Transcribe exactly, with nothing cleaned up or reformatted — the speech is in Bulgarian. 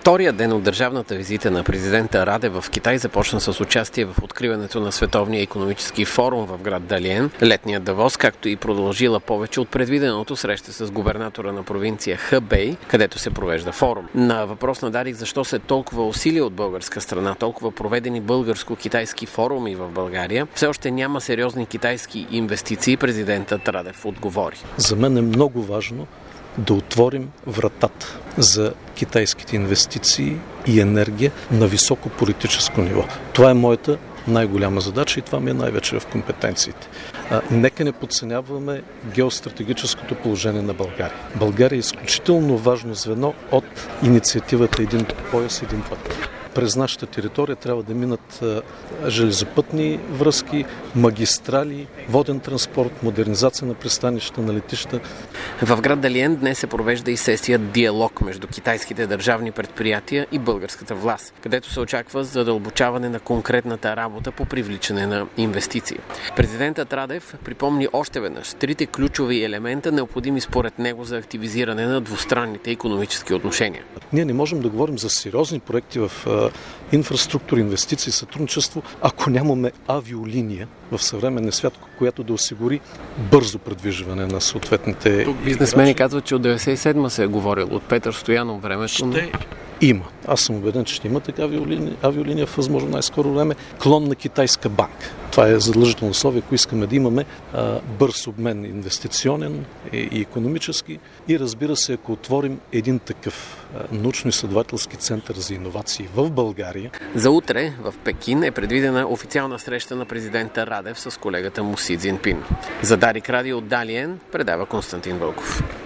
Вторият ден от държавната визита на президента Радев в Китай започна с участие в откриването на Световния икономически форум в град Далиен, летният Давос, както и продължила повече от предвиденото среща с губернатора на провинция Хъбей, където се провежда форум. На въпрос на Дарик защо се толкова усилия от българска страна, толкова проведени българско-китайски форуми в България, все още няма сериозни китайски инвестиции, президентът Радев отговори. За мен е много важно да отворим вратата за китайските инвестиции и енергия на високо политическо ниво. Това е моята най-голяма задача и това ми е най-вече в компетенциите. А, нека не подценяваме геостратегическото положение на България. България е изключително важно звено от инициативата Един пояс, един път. През нашата територия трябва да минат а, железопътни връзки, магистрали, воден транспорт, модернизация на пристанища, на летища. В град Далиен днес се провежда и сесия диалог между китайските държавни предприятия и българската власт, където се очаква задълбочаване на конкретната работа по привличане на инвестиции. Президентът Радев припомни още веднъж трите ключови елемента, необходими според него за активизиране на двустранните икономически отношения. Ние не можем да говорим за сериозни проекти в инфраструктура, инвестиции, сътрудничество, ако нямаме авиолиния в съвременния свят, която да осигури бързо предвижване на съответните... Тук бизнесмени казват, че от деветдесет и седма се е говорил, от Петър Стоянов времето. Ще има. Аз съм убеден, че ще има така авиолиния, авиолиния в възможно най-скоро време. Клон на китайска банка. Това е задължително условие, ако искаме да имаме а, бърз обмен инвестиционен и, и икономически. И разбира се, ако отворим един такъв а, научно-изследователски център за иновации в България. За утре в Пекин е предвидена официална среща на президента Радев с колегата му Си Цзинпин. За Дарик Радио от Далиен предава Константин Вълков.